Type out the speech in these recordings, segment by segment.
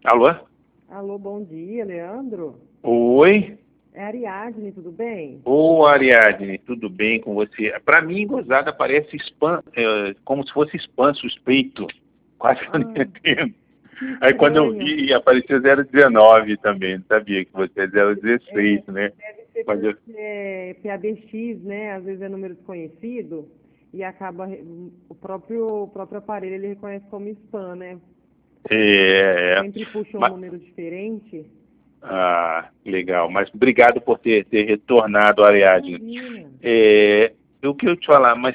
Alô? Alô, bom dia, Leandro. Oi? É Ariadne, tudo bem? Ô, Ariadne, tudo bem com você? Para mim, gozada parece spam, como se fosse spam suspeito. Quase que eu não Ah, entendo. que Aí quando eu estranho. vi, apareceu 019 também. Não sabia que você é 016, É, né? deve ser Mas eu, porque é PABX, né? Às vezes é número desconhecido e acaba o próprio aparelho ele reconhece como spam, né? é, é, Sempre puxa um mas, número diferente. legal. Mas obrigado por ter retornado, Ariadne. Imagina. Eu queria te falar, mas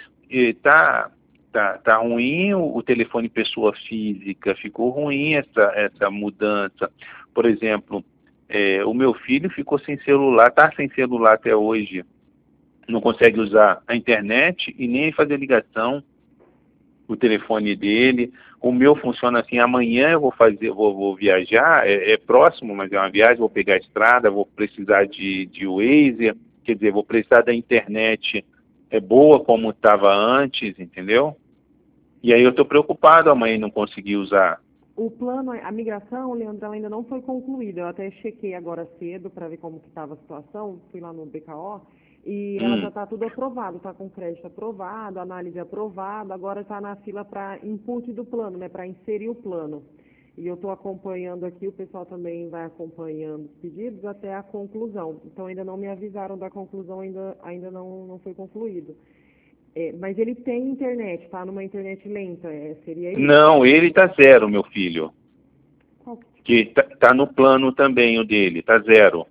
tá ruim o telefone pessoa física, ficou ruim essa mudança. Por exemplo, o meu filho ficou sem celular, tá sem celular até hoje, não consegue usar a internet e nem fazer ligação, o telefone dele. O meu funciona assim, amanhã eu vou viajar, é próximo, mas é uma viagem, vou pegar a estrada, vou precisar de Waze, quer dizer, vou precisar da internet boa como estava antes, entendeu? E aí eu estou preocupado amanhã não conseguir usar. O plano, a migração, Leandro, ela ainda não foi concluída. Eu até chequei agora cedo para ver como que estava a situação. Fui lá no BKO e ela já Hum, está tudo aprovado, está com crédito aprovado, análise aprovada. Agora está na fila para input do plano, né, para inserir o plano. E eu estou acompanhando aqui, o pessoal também vai acompanhando os pedidos até a conclusão. Então ainda não me avisaram da conclusão, ainda não foi concluído. É, mas ele tem internet, tá? Numa internet lenta, seria isso? não, ele está zero, meu filho. Qual Que tá no plano também o dele, tá zero.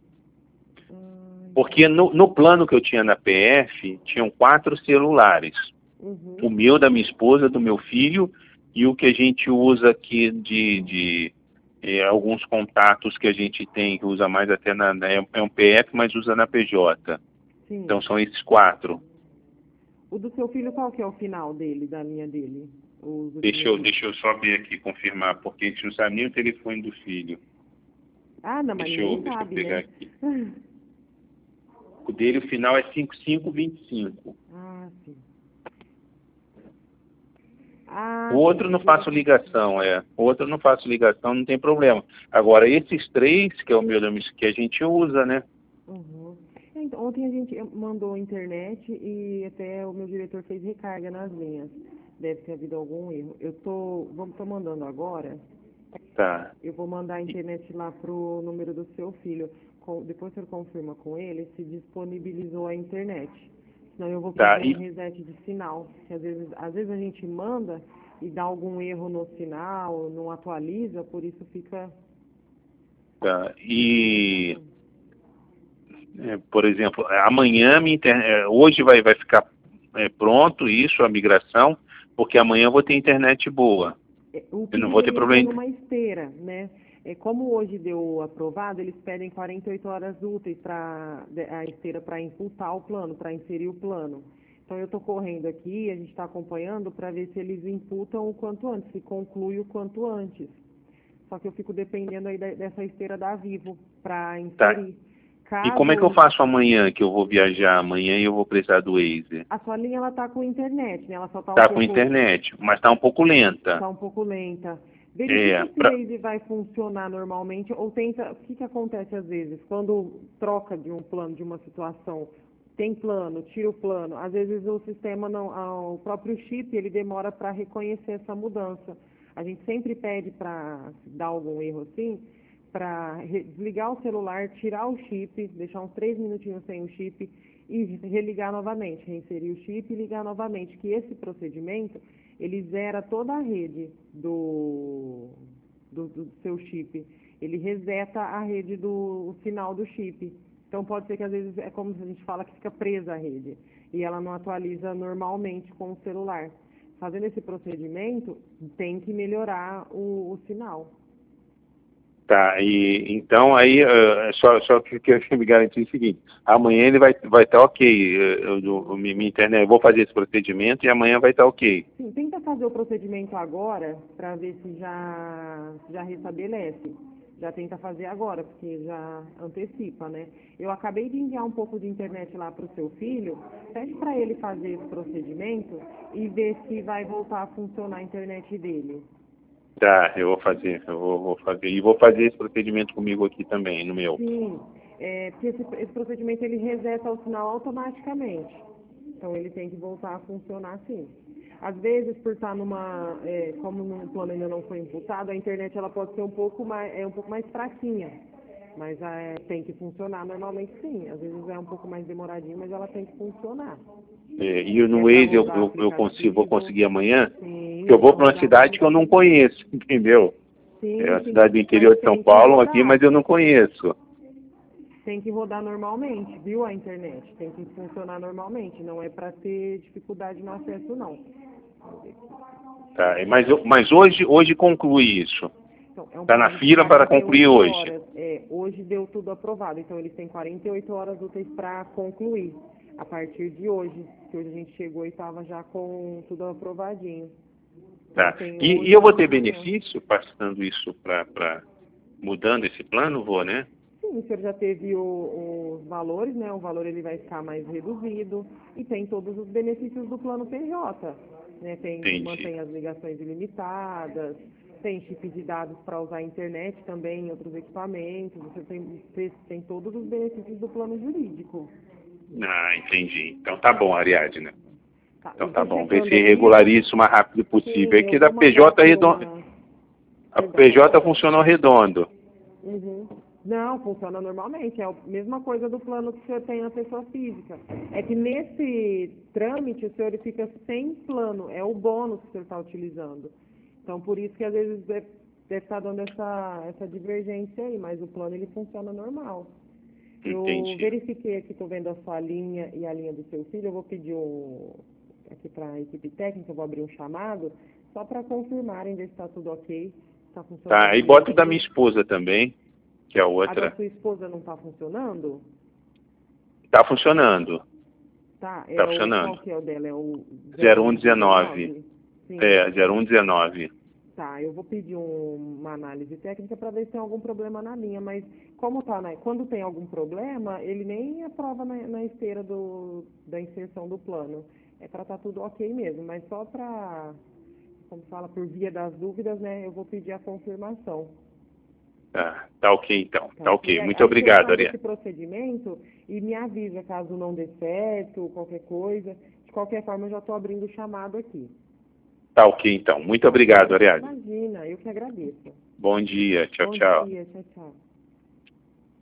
Porque entendi. no plano que eu tinha na PF, tinham 4 celulares. O Uhum. meu, da minha esposa, do meu filho, e o que a gente usa aqui de alguns contatos que a gente tem, que usa mais até é um PF, mas usa na PJ. Então Sim. são esses 4. O do seu filho, qual que é o final dele, da linha dele? Os Deixa últimos. eu, deixa eu só ver aqui, confirmar, porque a gente não sabe nem o telefone do filho. Ah, não, mas ninguém Deixa eu sabe, pegar né? aqui. O dele, o final é 5525. Ah, sim. O Ah, sim, outro esse não dele faço tem que ser. ligação, O outro não faço ligação, não tem problema. Agora, esses 3, que é o meu, que a gente usa, né? Uhum. Então, ontem a gente mandou internet e até o meu diretor fez recarga nas linhas. Deve ter havido algum erro. Tô mandando agora. Tá. Eu vou mandar a internet lá pro número do seu filho. Depois você confirma com ele se disponibilizou a internet. Senão eu vou Tá. pedir um reset de sinal. Que às vezes a gente manda e dá algum erro no sinal, não atualiza, por isso fica Tá. demorando. Por exemplo, amanhã, hoje vai ficar pronto isso, a migração, porque amanhã eu vou ter internet boa. O Eu não pedido vou ter ele entrou problema. numa esteira, né? Como hoje deu aprovado, eles pedem 48 horas úteis para a esteira para imputar o plano, para inserir o plano. Então eu estou correndo aqui, a gente está acompanhando para ver se eles imputam o quanto antes, se conclui o quanto antes. Só que eu fico dependendo aí dessa esteira da Vivo para Tá. inserir. E como é que eu Caso faço amanhã, que eu vou viajar amanhã e eu vou precisar do Waze? a sua linha ela está com internet, né? Ela só está um Tá com pouco internet, mas tá um pouco lenta. Está um pouco lenta. É, Verifique se o Waze vai funcionar normalmente ou tenta. O que, que acontece às vezes? Quando troca de um plano, de uma situação, tem plano, tira o plano, às vezes o sistema não. O próprio chip ele demora para reconhecer essa mudança. A gente sempre pede para dar algum erro assim, para desligar o celular, tirar o chip, deixar uns 3 minutinhos sem o chip e religar novamente, reinserir o chip e ligar novamente, que esse procedimento ele zera toda a rede do seu chip. Ele reseta a rede o sinal do chip. Então pode ser que às vezes é como a gente fala que fica presa a rede e ela não atualiza normalmente com o celular. Fazendo esse procedimento, tem que melhorar o sinal. tá. E então aí só que eu me garantir o seguinte, amanhã ele vai estar ok. Minha internet, eu vou fazer esse procedimento e amanhã vai estar ok. Sim, tenta fazer o procedimento agora para ver se já restabelece. Já tenta fazer agora, porque já antecipa, né? Eu acabei de enviar um pouco de internet lá para o seu filho. Pede para ele fazer esse procedimento e ver se vai voltar a funcionar a internet dele. Tá, eu vou fazer, vou fazer. E vou fazer esse procedimento comigo aqui também, no meu. Sim, porque esse procedimento ele reseta o sinal automaticamente. Então ele tem que voltar a funcionar sim. Às vezes, por estar como o plano ainda não foi imputado, a internet ela pode ser um pouco mais fraquinha. Mas tem que funcionar normalmente sim. Às vezes é um pouco mais demoradinho, mas ela tem que funcionar. E no Pra Waze rodar vou conseguir amanhã, sim, porque eu vou para uma rodar no cidade que eu não conheço, entendeu? É uma sim, cidade do mas interior de São tem que Paulo aqui, rodar. mas eu não conheço. Tem que rodar normalmente, viu, a internet? Tem que funcionar normalmente, não é para ter dificuldade no acesso, não. Tá, mas hoje conclui isso. Então, é um Está na prazo de fila para 48 concluir hoje. horas. Hoje deu tudo aprovado, então eles têm 48 horas úteis para concluir, a partir de hoje, que hoje a gente chegou e estava já com tudo aprovadinho. Então, Tá. tem E hoje eu vou e ter amanhã. benefício passando isso mudando esse plano, vou, né? Sim, o senhor já teve os valores, né? O valor ele vai ficar mais reduzido e tem todos os benefícios do plano PJ, né? Entendi. Mantém as ligações ilimitadas, tem chip de dados para usar a internet também, outros equipamentos, você tem todos os benefícios do plano jurídico. Ah, entendi. Então tá bom, Ariadna. Tá, Então eu tá estou bom. Vê checando se aqui, regulariza o mais rápido possível. sim, É eu que da vou mandar PJ aqui redondo. A Perdão, pode PJ falar. funcionou redondo. Uhum. Não, funciona normalmente. É a mesma coisa do plano que o senhor tem na pessoa física. É que nesse trâmite o senhor fica sem plano, é o bônus que o senhor está utilizando. Então, por isso que às vezes deve estar dando essa divergência aí, mas o plano ele funciona normal. Eu Entendi. verifiquei aqui, estou vendo a sua linha e a linha do seu filho. Eu vou pedir aqui para a equipe técnica, eu vou abrir um chamado, só para confirmarem ver se está tudo ok, está funcionando Tá, e bota da minha direitinho. esposa também, que é a A da outra. sua esposa não está funcionando? Tá funcionando. Tá, Tá qual funcionando. que é o dela? É o 0119. 0119? Sim. É, 0119. Tá, eu vou pedir uma análise técnica para ver se tem algum problema na linha, mas como tá, né? Quando tem algum problema, ele nem aprova na esteira da inserção do plano. É para estar tudo ok mesmo, mas só para, como fala, por via das dúvidas, né? Eu vou pedir a confirmação. Tá ok então. Tá Tá ok? ok. Muito Aí o senhor obrigado, faz Ariadna. esse procedimento e me avisa caso não dê certo, qualquer coisa. De qualquer forma, eu já estou abrindo o chamado aqui. Tá ok então. Muito Tá obrigado, ok? Ariadna. Imagina, eu que agradeço. Bom dia. Tchau, Bom tchau. dia, tchau, tchau.